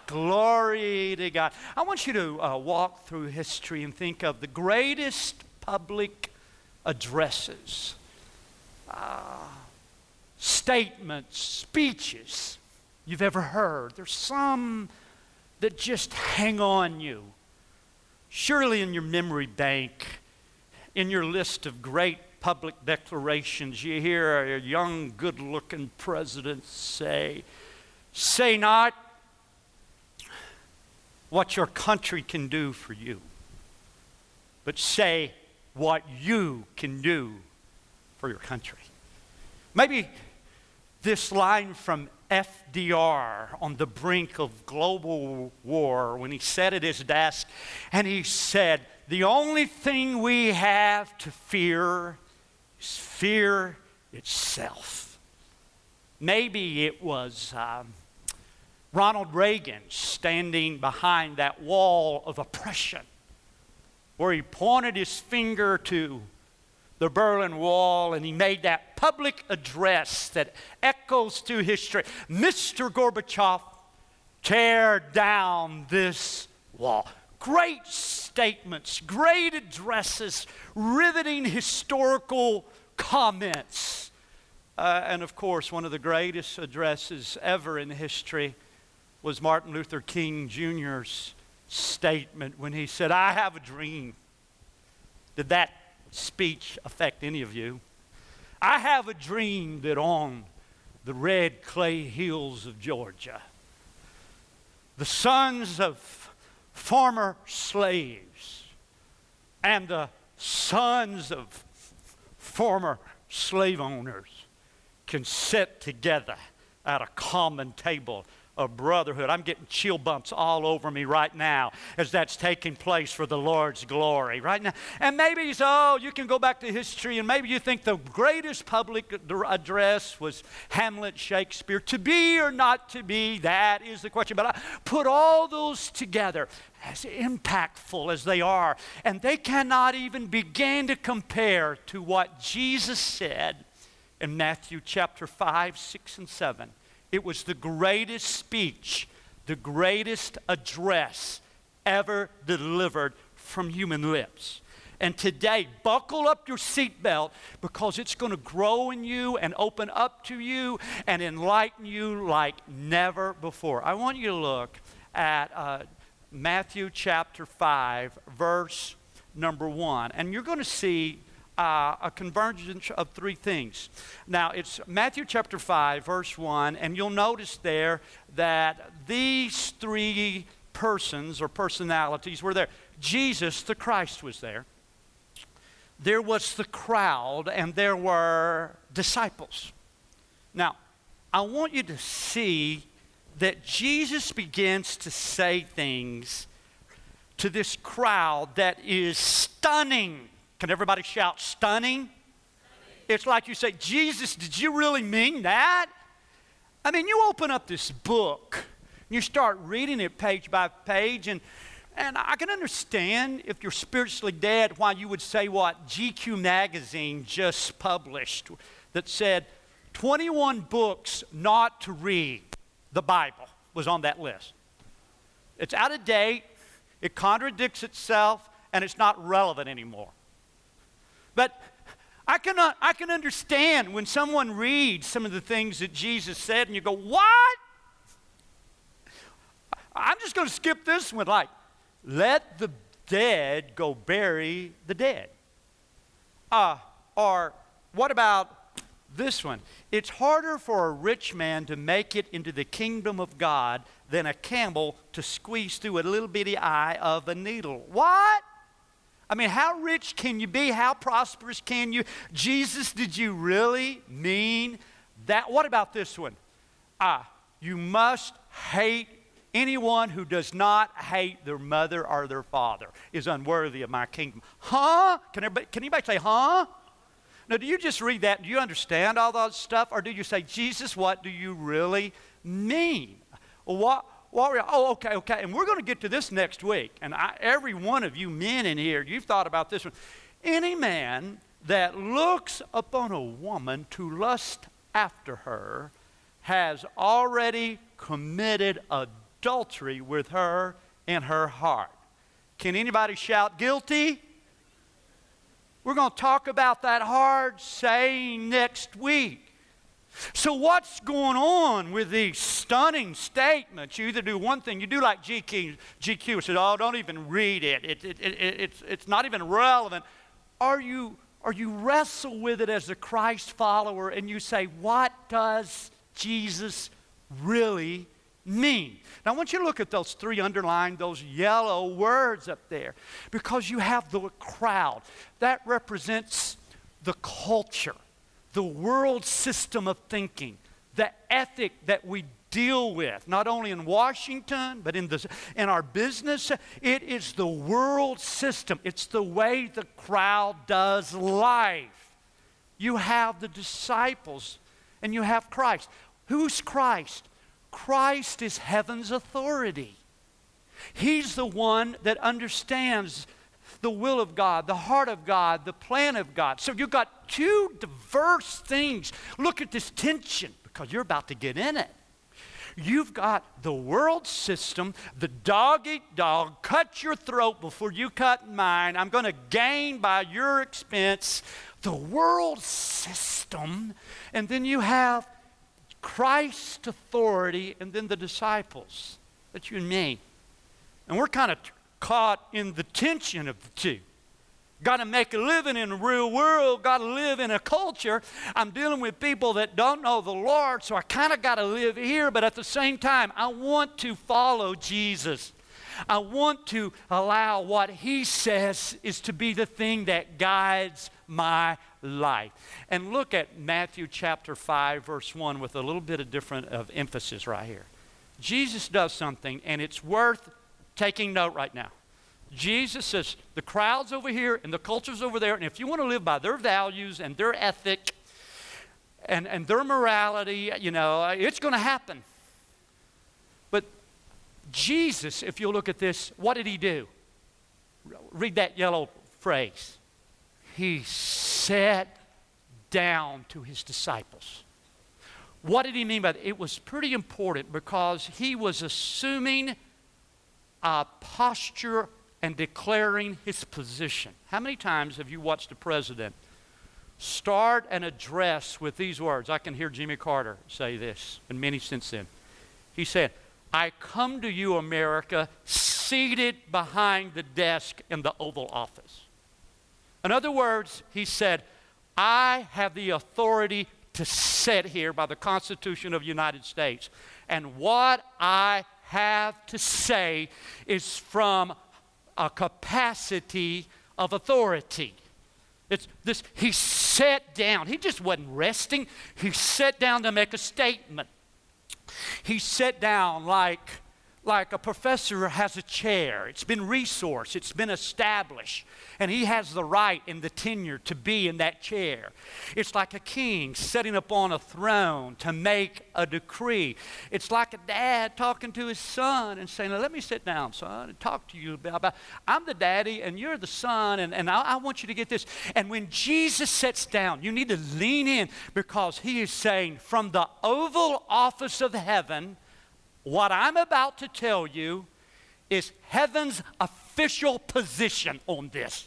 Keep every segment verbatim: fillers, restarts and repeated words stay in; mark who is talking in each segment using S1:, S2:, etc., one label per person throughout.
S1: Glory to God. I want you to uh, walk through history and think of the greatest public addresses, uh, statements, speeches you've ever heard. There's some that just hang on you. Surely in your memory bank, in your list of great public declarations, you hear a young, good-looking president say, "Say not what your country can do for you, but say what you can do for your country." Maybe this line from F D R on the brink of global war, when he sat at his desk and he said, "The only thing we have to fear is fear itself." Maybe it was um, Ronald Reagan standing behind that wall of oppression where he pointed his finger to the Berlin Wall and he made that public address that echoes through history. "Mister Gorbachev, tear down this wall." Great statements, great addresses, riveting historical comments. Uh, and of course, one of the greatest addresses ever in history was Martin Luther King Junior's statement when he said, "I have a dream." Did that speech affect any of you? "I have a dream that on the red clay hills of Georgia, the sons of former slaves and the sons of former slave owners can sit together at a common table of brotherhood." I'm getting chill bumps all over me right now as that's taking place for the Lord's glory right now. And maybe so, oh, you can go back to history and maybe you think the greatest public address was Hamlet Shakespeare. To be or not to be, that is the question. But I put all those together, as impactful as they are, and they cannot even begin to compare to what Jesus said in Matthew chapter five, six, and seven. It was the greatest speech, the greatest address ever delivered from human lips. And today, buckle up your seatbelt because it's going to grow in you and open up to you and enlighten you like never before. I want you to look at uh, Matthew chapter five, verse number one. And you're going to see Uh, a convergence of three things. Now, it's Matthew chapter five, verse one, and you'll notice there that these three persons or personalities were there. Jesus, the Christ, was there. There was the crowd, and there were disciples. Now, I want you to see that Jesus begins to say things to this crowd that is stunning. Can everybody shout stunning? Stunning? It's like you say, "Jesus, did you really mean that?" I mean, you open up this book, and you start reading it page by page, and, and I can understand if you're spiritually dead why you would say what G Q magazine just published that said twenty-one books not to read. The Bible was on that list. It's out of date, it contradicts itself, and it's not relevant anymore. But I cannot, I can understand when someone reads some of the things that Jesus said and you go, "What? I'm just going to skip this one." Like, "Let the dead go bury the dead." Uh, or what about this one? "It's harder for a rich man to make it into the kingdom of God than a camel to squeeze through a little bitty eye of a needle." What? I mean, how rich can you be? How prosperous can you? Jesus, did you really mean that? What about this one? Ah, "You must hate anyone who does not hate their mother or their father is unworthy of my kingdom." Huh? Can everybody, can anybody say, huh? Now, do you just read that? Do you understand all that stuff? Or do you say, "Jesus, what do you really mean?" What? What we, oh, okay, okay. And we're going to get to this next week. And I, every one of you men in here, you've thought about this one. "Any man that looks upon a woman to lust after her has already committed adultery with her in her heart. Can anybody shout guilty? We're going to talk about that hard saying next week. So what's going on with these stunning statements? You either do one thing, you do like G Q, G Q said, oh, don't even read it. It, it, it, it. It's, it's not even relevant. Are you, are you wrestle with it as a Christ follower and you say, what does Jesus really mean? Now I want you to look at those three underlined, those yellow words up there, because you have the crowd. That represents the culture, the world system of thinking, the ethic that we deal with, not only in Washington, but in, the, in our business. It is the world system. It's the way the crowd does life. You have the disciples, and you have Christ. Who's Christ? Christ is heaven's authority. He's the one that understands the will of God, the heart of God, the plan of God. So you've got two diverse things. Look at this tension, because you're about to get in it. You've got the world system, the dog eat dog, cut your throat before you cut mine. I'm going to gain by your expense. The world system. And then you have Christ's authority, and then the disciples. That's you and me. And we're kind of caught in the tension of the two. Got to make a living in the real world, got to live in a culture. I'm dealing with people that don't know the Lord, so I kind of got to live here, but at the same time, I want to follow Jesus. I want to allow what he says is to be the thing that guides my life. And look at Matthew chapter five, verse one, with a little bit of different of emphasis right here. Jesus does something, and it's worth taking note right now. Jesus says, the crowd's over here and the culture's over there, and if you want to live by their values and their ethic and, and their morality, you know, it's going to happen. But Jesus, if you look at this, what did he do? Read that yellow phrase. He sat down to his disciples. What did he mean by that? It was pretty important, because he was assuming a posture and declaring his position. How many times have you watched a president start an address with these words? I can hear Jimmy Carter say this, and many since then. He said, I come to you, America, seated behind the desk in the Oval Office. In other words, he said, I have the authority to sit here by the Constitution of the United States. And what I have to say is from a capacity of authority. It's this, he sat down. He just wasn't resting. He sat down to make a statement. He sat down like, like a professor has a chair. It's been resourced. It's been established. And he has the right and the tenure to be in that chair. It's like a king sitting upon a throne to make a decree. It's like a dad talking to his son and saying, let me sit down, son, and talk to you about, I'm the daddy and you're the son, and, and I, I want you to get this. And when Jesus sits down, you need to lean in, because he is saying, from the Oval Office of heaven, what I'm about to tell you is heaven's official position on this.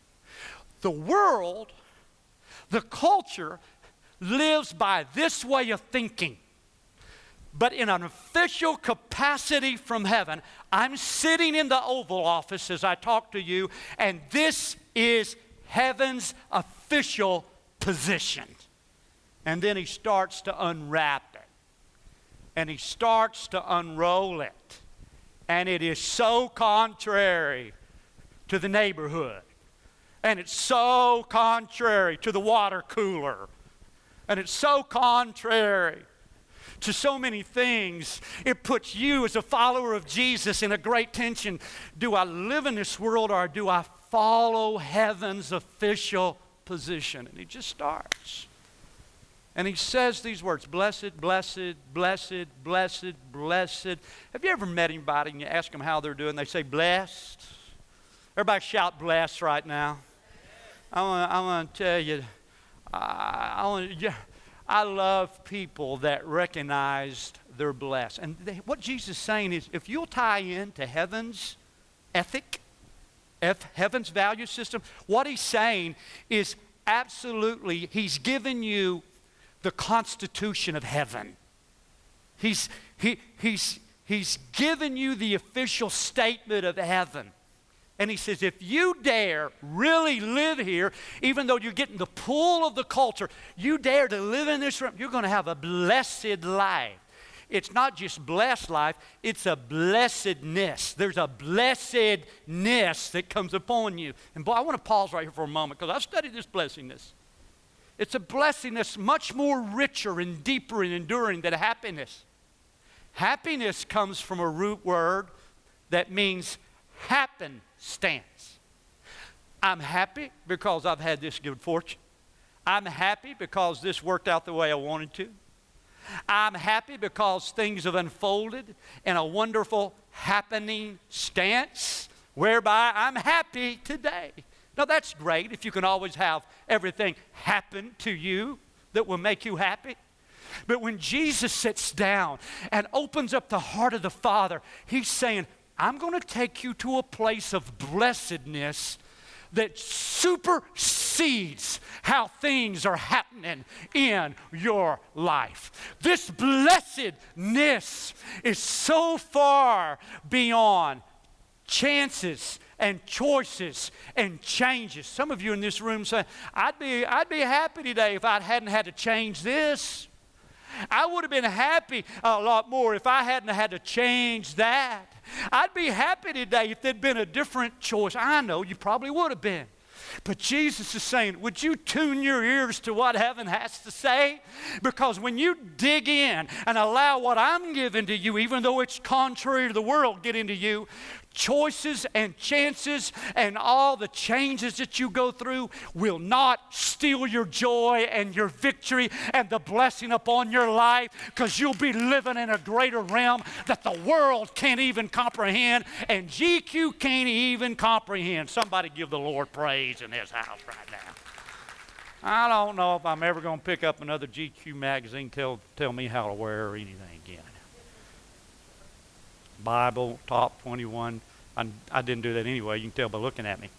S1: The world, the culture, lives by this way of thinking. But in an official capacity from heaven, I'm sitting in the Oval Office as I talk to you, and this is heaven's official position. And then he starts to unwrap it. And he starts to unroll it. And it is so contrary to the neighborhood. And it's so contrary to the water cooler. And it's so contrary to so many things. It puts you as a follower of Jesus in a great tension. Do I live in this world, or do I follow heaven's official position? And he just starts. And he says these words, blessed, blessed, blessed, blessed, blessed. Have you ever met anybody and you ask them how they're doing? They say blessed. Everybody shout blessed right now. I want, I want to tell you, I, I want, I love people that recognized they're blessed. And they, what Jesus is saying is, if you'll tie into heaven's ethic, F, heaven's value system, what he's saying is absolutely, he's given you the constitution of heaven. He's, he, he's, he's given you the official statement of heaven. And he says, if you dare really live here, even though you're getting the pull of the culture, you dare to live in this room, you're going to have a blessed life. It's not just blessed life, it's a blessedness. There's a blessedness that comes upon you. And boy, I want to pause right here for a moment because I've studied this blessedness. It's a blessedness much more richer and deeper and enduring than happiness. Happiness comes from a root word that means happenstance. I'm happy because I've had this good fortune. I'm happy because this worked out the way I wanted to. I'm happy because things have unfolded in a wonderful happening stance whereby I'm happy today. Now that's great if you can always have everything happen to you that will make you happy. But when Jesus sits down and opens up the heart of the Father, he's saying, I'm going to take you to a place of blessedness that supersedes how things are happening in your life. This blessedness is so far beyond chances and choices and changes. Some of you in this room say, I'd be, I'd be happy today if I hadn't had to change this. I would have been happy a lot more if I hadn't had to change that. I'd be happy today if there'd been a different choice. I know you probably would have been. But Jesus is saying, would you tune your ears to what heaven has to say? Because when you dig in and allow what I'm giving to you, even though it's contrary to the world, get into you, choices and chances and all the changes that you go through will not steal your joy and your victory and the blessing upon your life, because you'll be living in a greater realm that the world can't even comprehend and G Q can't even comprehend. Somebody give the Lord praise in his house right now. I don't know if I'm ever going to pick up another G Q magazine tell tell me how to wear or anything again. Bible, top twenty-one. I, I didn't do that anyway. You can tell by looking at me.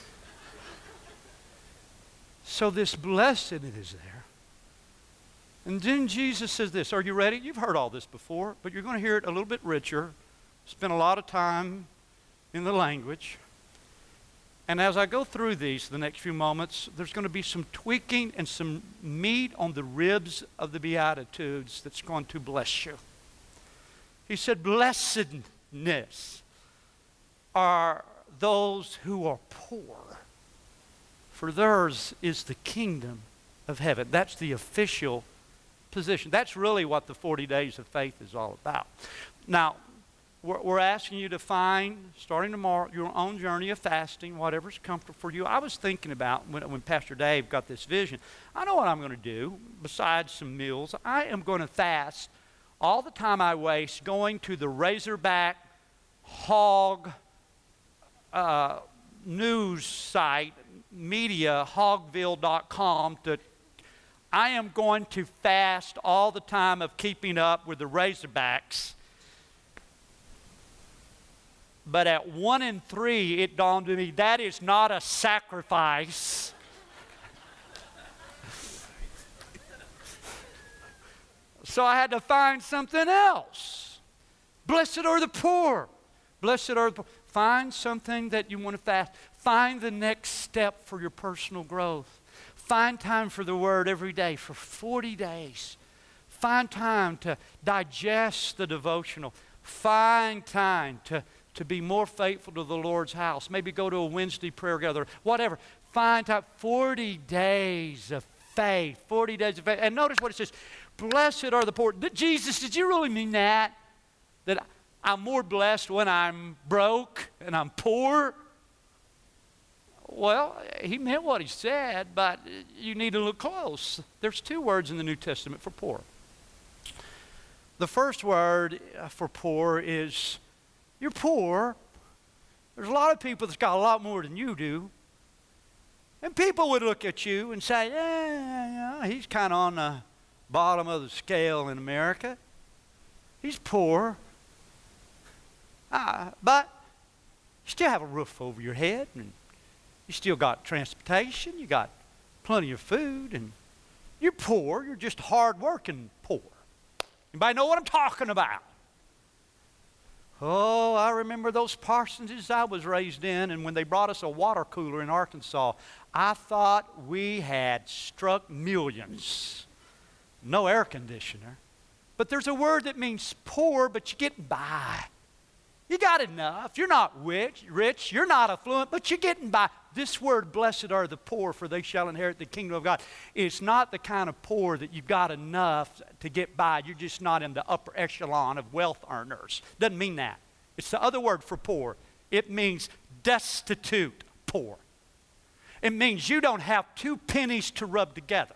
S1: So this blessedness is there. And then Jesus says this. Are you ready? You've heard all this before, but you're going to hear it a little bit richer. Spend a lot of time in the language. And as I go through these the next few moments, there's going to be some tweaking and some meat on the ribs of the Beatitudes that's going to bless you. He said, blessedness are those who are poor, for theirs is the kingdom of heaven. That's the official position. That's really what the forty days of faith is all about. Now, we're, we're asking you to find, starting tomorrow, your own journey of fasting, whatever's comfortable for you. I was thinking about when, when Pastor Dave got this vision, I know what I'm going to do besides some meals. I am going to fast all the time I waste going to the Razorback Hog uh, news site, media, hogville dot com. To, I am going to fast all the time of keeping up with the Razorbacks. But at one and three, it dawned on me, that is not a sacrifice. So I had to find something else. Blessed are the poor. Blessed are the poor. Find something that you want to fast. Find the next step for your personal growth. Find time for the Word every day for forty days. Find time to digest the devotional. Find time to, to be more faithful to the Lord's house. Maybe go to a Wednesday prayer gathering, whatever. Find time. forty days of faith. forty days of faith. And notice what it says. Blessed are the poor. Jesus, did you really mean that? That I'm more blessed when I'm broke and I'm poor? Well, he meant what he said, but you need to look close. There's two words in the New Testament for poor. The first word for poor is, you're poor. There's a lot of people that's got a lot more than you do. And people would look at you and say, yeah, yeah, yeah he's kind of on the bottom of the scale in America. He's poor. Uh, but you still have a roof over your head, and you still got transportation, you got plenty of food, and you're poor. You're just hard-working poor. Anybody know what I'm talking about? Oh, I remember those parsonages I was raised in, and when they brought us a water cooler in Arkansas, I thought we had struck millions. No air conditioner. But there's a word that means poor, but you're getting by. You got enough. You're not rich, rich. You're not affluent, but you're getting by. This word, blessed are the poor, for they shall inherit the kingdom of God. It's not the kind of poor that you've got enough to get by. You're just not in the upper echelon of wealth earners. Doesn't mean that. It's the other word for poor. It means destitute poor. It means you don't have two pennies to rub together.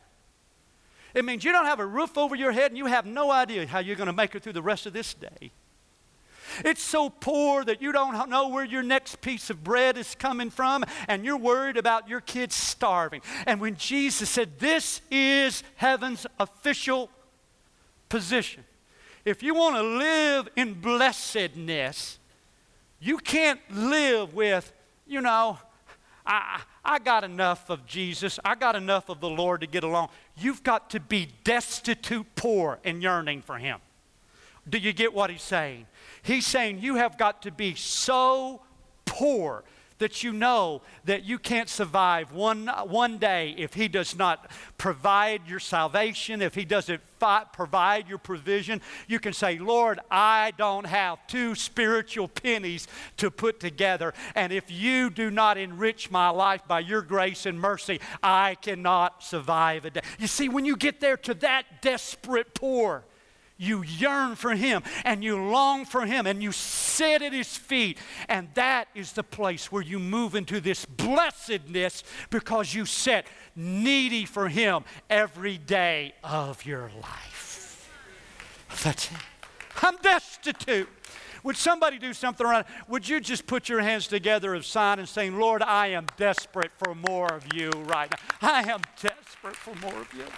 S1: It means you don't have a roof over your head and you have no idea how you're going to make it through the rest of this day. It's so poor that you don't know where your next piece of bread is coming from, and you're worried about your kids starving. And when Jesus said, this is heaven's official position. If you want to live in blessedness, you can't live with, you know, I, I got enough of Jesus. I got enough of the Lord to get along. You've got to be destitute poor and yearning for Him. Do you get what He's saying? He's saying you have got to be so poor that you know that you can't survive one, one day if He does not provide your salvation, if He doesn't fi- provide your provision. You can say, Lord, I don't have two spiritual pennies to put together, and if you do not enrich my life by your grace and mercy, I cannot survive a day. You see, when you get there to that desperate poor, you yearn for Him, and you long for Him, and you sit at His feet, and that is the place where you move into this blessedness because you sit needy for Him every day of your life. That's it. I'm destitute. Would somebody do something right? Would you just put your hands together as a sign and saying, Lord, I am desperate for more of you right now. I am desperate for more of you.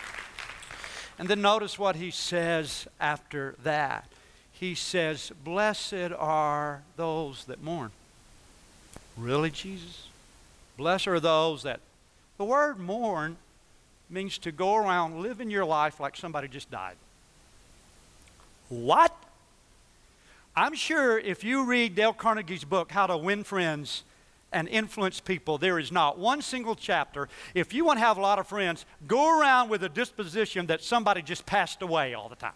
S1: And then notice what He says after that. He says, blessed are those that mourn. Really, Jesus? Blessed are those that... The word mourn means to go around living your life like somebody just died. What? I'm sure if you read Dale Carnegie's book, How to Win Friends and Influence People, there is not one single chapter. If you want to have a lot of friends, go around with a disposition that somebody just passed away all the time.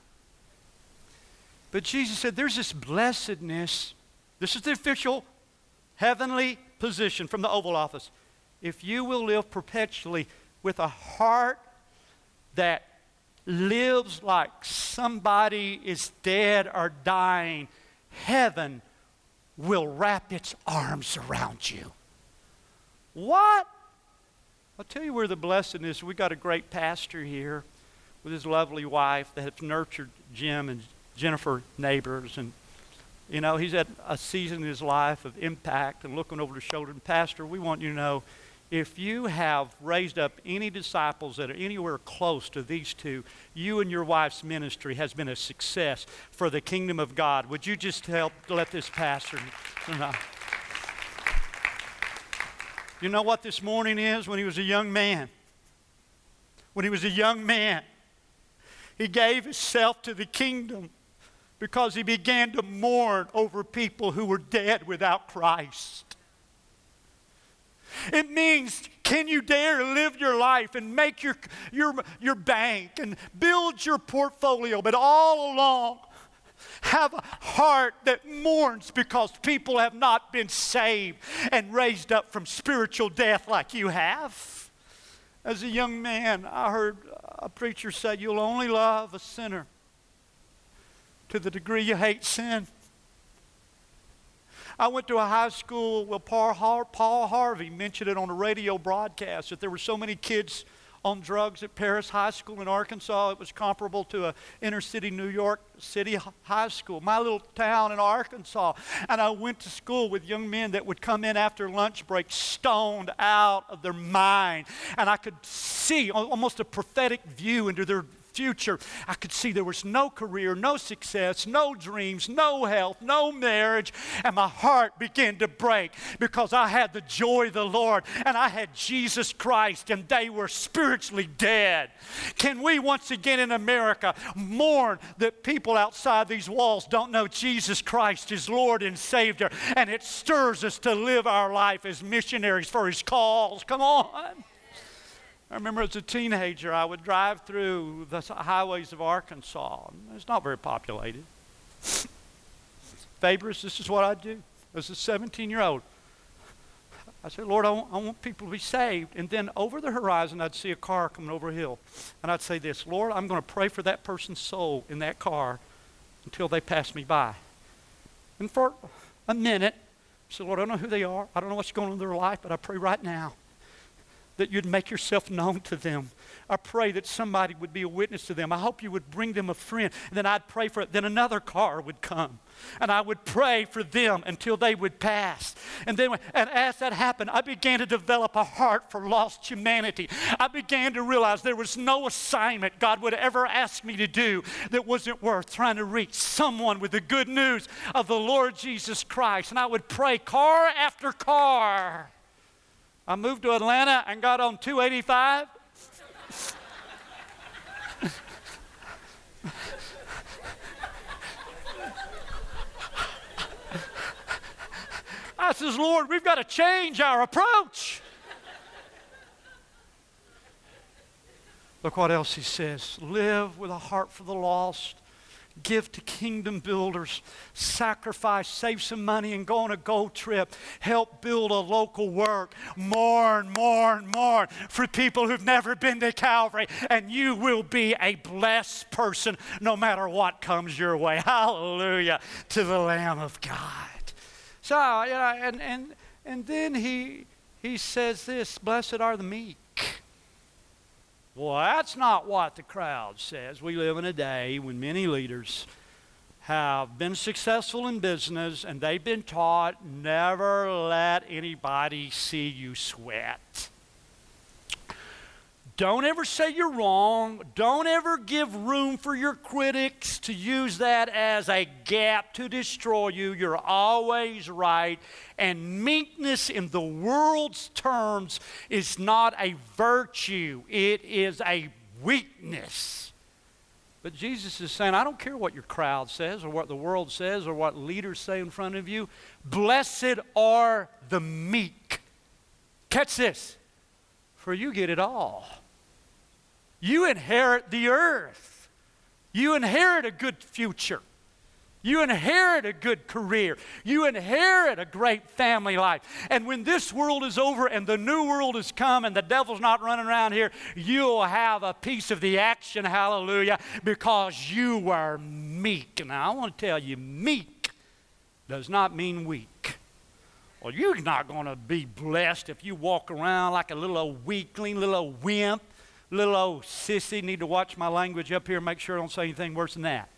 S1: But Jesus said there's this blessedness. This is the official heavenly position from the Oval Office. If you will live perpetually with a heart that lives like somebody is dead or dying, heaven will wrap its arms around you. What? I'll tell you where the blessedness, we got a great pastor here with his lovely wife that has nurtured Jim and Jennifer Neighbors, and you know, he's at a season in his life of impact and looking over the shoulder. And Pastor, we want you to know, if you have raised up any disciples that are anywhere close to these two, you and your wife's ministry has been a success for the kingdom of God. Would you just help let this pastor know? You know what this morning is? When he was a young man. When he was a young man, he gave himself to the kingdom because he began to mourn over people who were dead without Christ. It means, can you dare to live your life and make your, your, your bank and build your portfolio, but all along have a heart that mourns because people have not been saved and raised up from spiritual death like you have? As a young man, I heard a preacher say, you'll only love a sinner to the degree you hate sin. I went to a high school where Paul, Har- Paul Harvey mentioned it on a radio broadcast that there were so many kids on drugs at Paris High School in Arkansas. It was comparable to a inner city New York City high school, my little town in Arkansas. And I went to school with young men that would come in after lunch break stoned out of their mind. And I could see almost a prophetic view into their future. I could see there was no career, no success, no dreams, no health, no marriage. And my heart began to break because I had the joy of the Lord and I had Jesus Christ, and they were spiritually dead. Can we once again in America mourn that people outside these walls don't know Jesus Christ is Lord and Savior, and it stirs us to live our life as missionaries for His cause? Come on. I remember as a teenager, I would drive through the highways of Arkansas. It's not very populated. Favors, this is what I do. As a seventeen-year-old, I said, Lord, I want, I want people to be saved. And then over the horizon, I'd see a car coming over a hill. And I'd say this, Lord, I'm going to pray for that person's soul in that car until they pass me by. And for a minute, I said, Lord, I don't know who they are. I don't know what's going on in their life, but I pray right now that you'd make yourself known to them. I pray that somebody would be a witness to them. I hope you would bring them a friend. And then I'd pray for it. Then another car would come. And I would pray for them until they would pass. And then, and as that happened, I began to develop a heart for lost humanity. I began to realize there was no assignment God would ever ask me to do that wasn't worth trying to reach someone with the good news of the Lord Jesus Christ. And I would pray car after car. I moved to Atlanta and got on two eighty-five. I says, Lord, we've got to change our approach. Look what else he says. Live with a heart for the lost. Give to kingdom builders. Sacrifice, save some money and go on a gold trip. Help build a local work. Mourn, mourn, mourn for people who've never been to Calvary. And you will be a blessed person no matter what comes your way. Hallelujah to the Lamb of God. So, you know, and, and, and then he, he says this, blessed are the meek. Well, that's not what the crowd says. We live in a day when many leaders have been successful in business and they've been taught never let anybody see you sweat. Don't ever say you're wrong. Don't ever give room for your critics to use that as a gap to destroy you. You're always right. And meekness in the world's terms is not a virtue. It is a weakness. But Jesus is saying, I don't care what your crowd says or what the world says or what leaders say in front of you. Blessed are the meek. Catch this. For you get it all. You inherit the earth. You inherit a good future. You inherit a good career. You inherit a great family life. And when this world is over and the new world has come and the devil's not running around here, you'll have a piece of the action, hallelujah, because you were meek. Now, I want to tell you, meek does not mean weak. Well, you're not going to be blessed if you walk around like a little old weakling, little old wimp, little old sissy. Need to watch my language up here, make sure I don't say anything worse than that.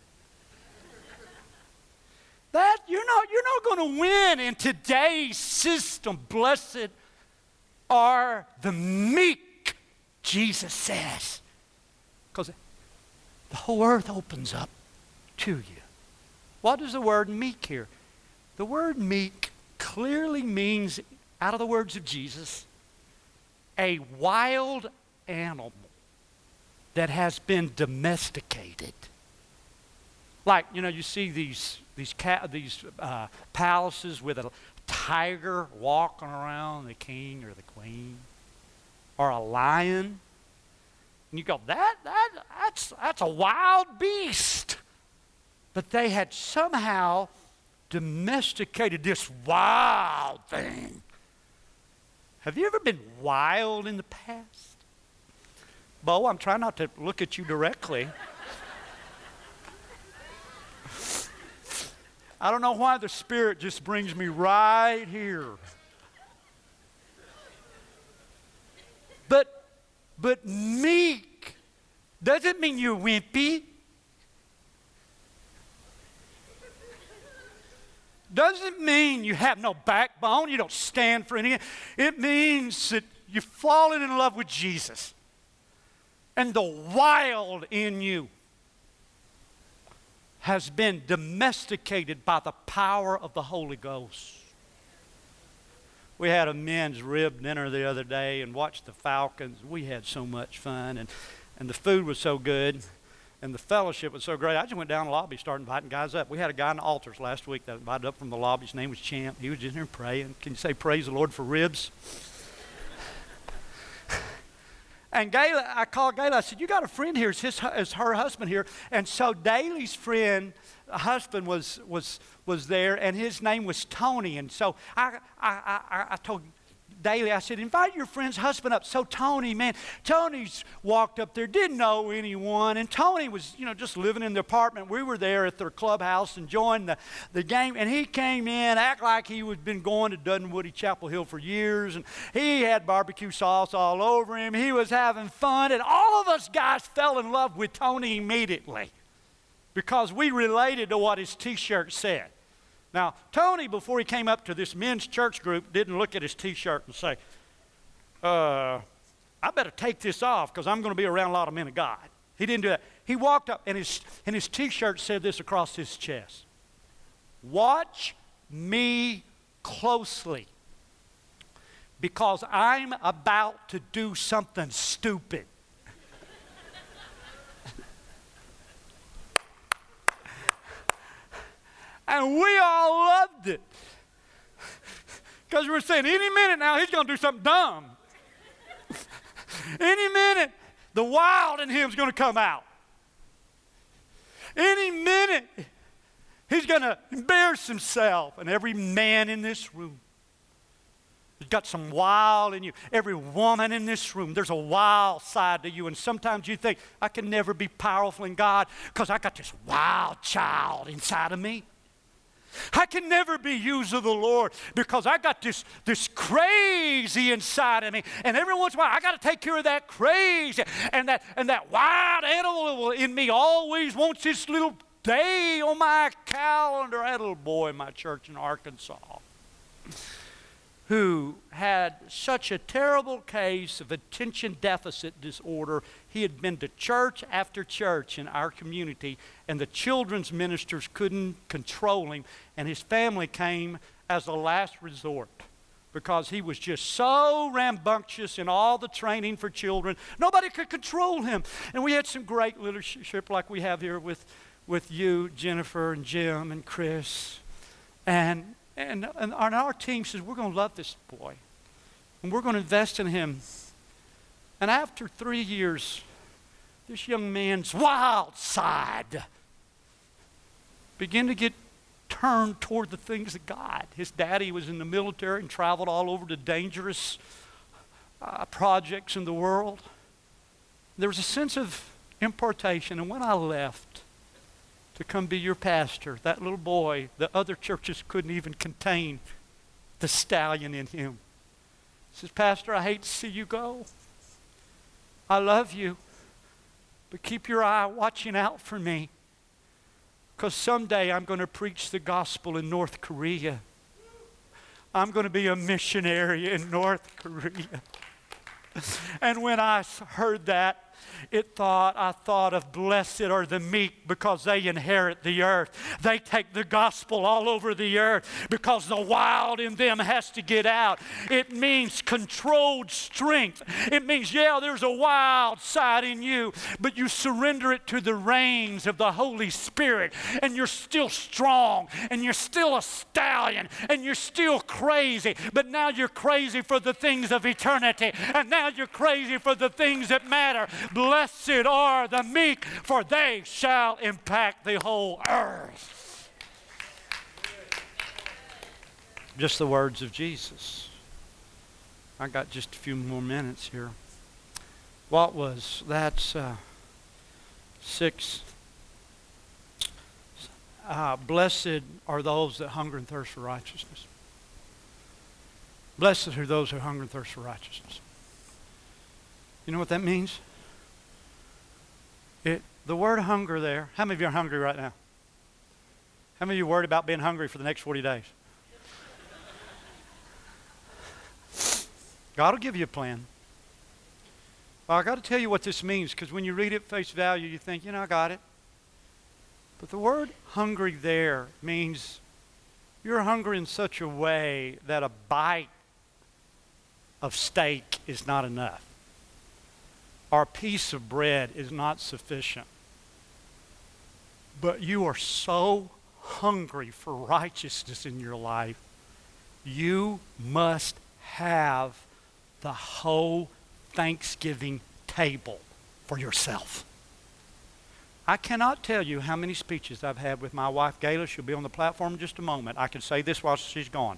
S1: That, you're not, you're not going to win in today's system. Blessed are the meek, Jesus says. Because the whole earth opens up to you. What does the word meek here? The word meek clearly means, out of the words of Jesus, a wild animal that has been domesticated. Like, you know, you see these these cat these uh, palaces with a tiger walking around the king or the queen, or a lion, and you go, that that that's that's a wild beast. But they had somehow domesticated this wild thing. Have you ever been wild in the past? Bo, I'm trying not to look at you directly. I don't know why the Spirit just brings me right here. But, but meek doesn't mean you're wimpy. Doesn't mean you have no backbone, you don't stand for anything. It means that you've fallen in love with Jesus. and the wild in you has been domesticated by the power of the Holy Ghost. We had a men's rib dinner the other day and watched the Falcons. We had so much fun, and, and the food was so good, and the fellowship was so great. I just went down the lobby, started inviting guys up. We had a guy in the altars last week that invited up from the lobby. His name was Champ. He was just in there praying. Can you say praise the Lord for ribs? And Gayla, I called Gayla. I said, you got a friend here. Is, his, is her husband here? And so Daly's friend, husband, was was was there, and his name was Tony. And so I I I, I told Daly, I said, invite your friend's husband up. So Tony, man, Tony's walked up there, didn't know anyone, and Tony was, you know, just living in the apartment. We were there at their clubhouse enjoying the, the game, and he came in, act like he had been going to Dunwoody Chapel Hill for years, and he had barbecue sauce all over him. He was having fun, and all of us guys fell in love with Tony immediately because we related to what his T-shirt said. Now, Tony, before he came up to this men's church group, didn't look at his T-shirt and say, uh, I better take this off because I'm going to be around a lot of men of God. He didn't do that. He walked up, and his, and his T-shirt said this across his chest: watch me closely because I'm about to do something stupid. And we all loved it. Because we were saying, any minute now, he's going to do something dumb. Any minute, the wild in him is going to come out. Any minute, he's going to embarrass himself. And every man in this room has got some wild in you. Every woman in this room, there's a wild side to you. And sometimes you think, I can never be powerful in God because I got this wild child inside of me. I can never be used of the Lord because I got this, this crazy inside of me. And every once in a while, I got to take care of that crazy. And that, and that wild animal in me always wants this little day on my calendar. I had a little boy in my church in Arkansas who had such a terrible case of attention deficit disorder. He had been to church after church in our community, and the children's ministers couldn't control him, and his family came as a last resort because he was just so rambunctious in all the training for children. Nobody could control him. And we had some great leadership like we have here with, with you, Jennifer, and Jim, and Chris. And And, and our team says, we're going to love this boy. And we're going to invest in him. And after three years, this young man's wild side began to get turned toward the things of God. His daddy was in the military and traveled all over to dangerous uh, projects in the world. There was a sense of impartation. And when I left to come be your pastor, that little boy, the other churches couldn't even contain the stallion in him. He says, Pastor, I hate to see you go. I love you, but keep your eye watching out for me, because someday I'm going to preach the gospel in North Korea. I'm going to be a missionary in North Korea. And when I heard that, It thought, I thought of blessed are the meek because they inherit the earth. They take the gospel all over the earth because the wild in them has to get out. It means controlled strength. It means, yeah, there's a wild side in you, but you surrender it to the reins of the Holy Spirit, and you're still strong, and you're still a stallion, and you're still crazy, but now you're crazy for the things of eternity, and now you're crazy for the things that matter. Blessed are the meek, for they shall impact the whole earth. Just the words of Jesus. I got just a few more minutes here. What was that's uh, six? Uh, blessed are those that hunger and thirst for righteousness. Blessed are those who hunger and thirst for righteousness. You know what that means? It, the word hunger there, how many of you are hungry right now? How many of you are worried about being hungry for the next forty days? God will give you a plan. Well, I got to tell you what this means, because when you read it face value, you think, you know, I got it. But the word hungry there means you're hungry in such a way that a bite of steak is not enough, or a piece of bread is not sufficient. But you are so hungry for righteousness in your life, you must have the whole Thanksgiving table for yourself. I cannot tell you how many speeches I've had with my wife, Gayla. She'll be on the platform in just a moment. I can say this while she's gone.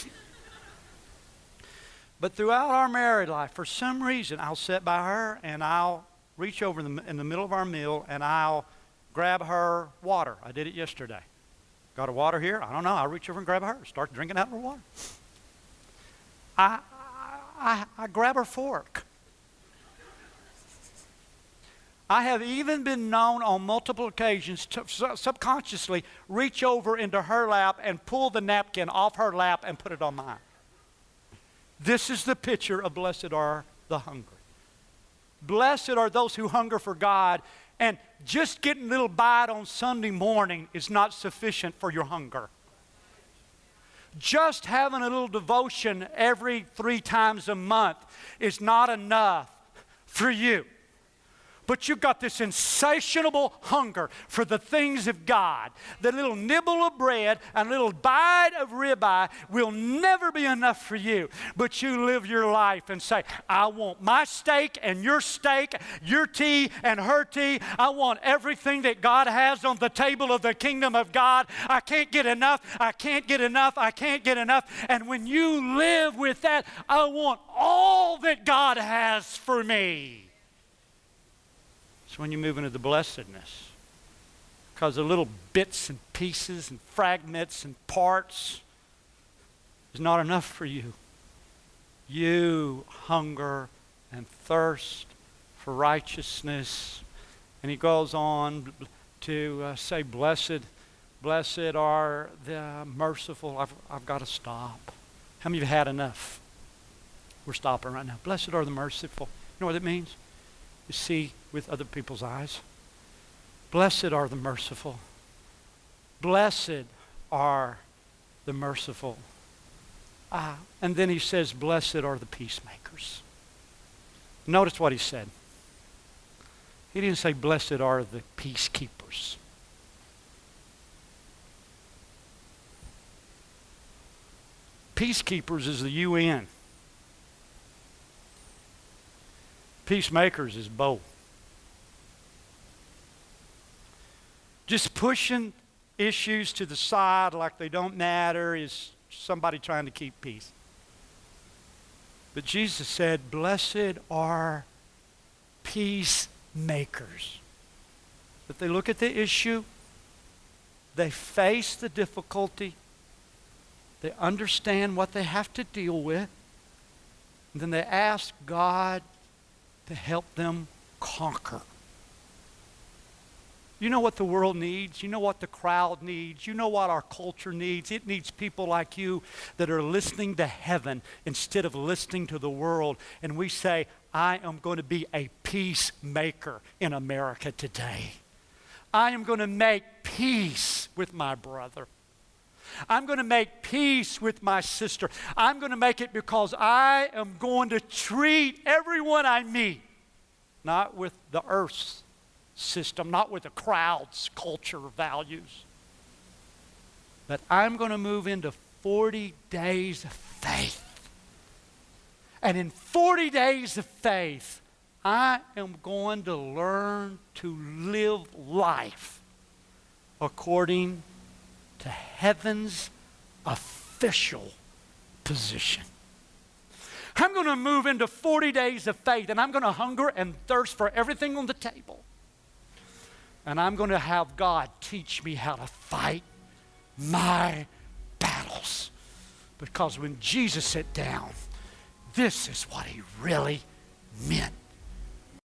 S1: But throughout our married life, for some reason, I'll sit by her and I'll reach over in the, in the middle of our meal and I'll grab her water. I did it yesterday. Got her water here? I don't know. I'll reach over and grab her, start drinking out of her water. I, I, I grab her fork. I have even been known on multiple occasions to subconsciously reach over into her lap and pull the napkin off her lap and put it on mine. This is the picture of blessed are the hungry. Blessed are those who hunger for God, and just getting a little bite on Sunday morning is not sufficient for your hunger. Just having a little devotion every three times a month is not enough for you. But you've got this insatiable hunger for the things of God. The little nibble of bread and little bite of ribeye will never be enough for you. But you live your life and say, I want my steak and your steak, your tea and her tea. I want everything that God has on the table of the kingdom of God. I can't get enough. I can't get enough. I can't get enough. And when you live with that, I want all that God has for me. It's when you move into the blessedness. Because the little bits and pieces and fragments and parts is not enough for you. You hunger and thirst for righteousness. And he goes on to uh, say, blessed, blessed are the merciful. I've, I've got to stop. How many of you had enough? We're stopping right now. Blessed are the merciful. You know what it means? You see with other people's eyes. Blessed are the merciful. Blessed are the merciful. Ah, and then he says, blessed are the peacemakers. Notice what he said. He didn't say, blessed are the peacekeepers. Peacekeepers is the U N. Peacemakers is both. Just pushing issues to the side like they don't matter is somebody trying to keep peace. But Jesus said, blessed are peacemakers. That they look at the issue, they face the difficulty, they understand what they have to deal with, and then they ask God to help them conquer. You know what the world needs? You know what the crowd needs? You know what our culture needs? It needs people like you that are listening to heaven instead of listening to the world. And we say, I am going to be a peacemaker in America today. I am going to make peace with my brother. I'm going to make peace with my sister. I'm going to make it because I am going to treat everyone I meet, not with the earth's system, not with the crowd's culture values, but I'm going to move into forty days of faith. And in forty days of faith, I am going to learn to live life according to heaven's official position. I'm going to move into forty days of faith, and I'm going to hunger and thirst for everything on the table. And I'm going to have God teach me how to fight my battles. Because when Jesus sat down, this is what he really meant.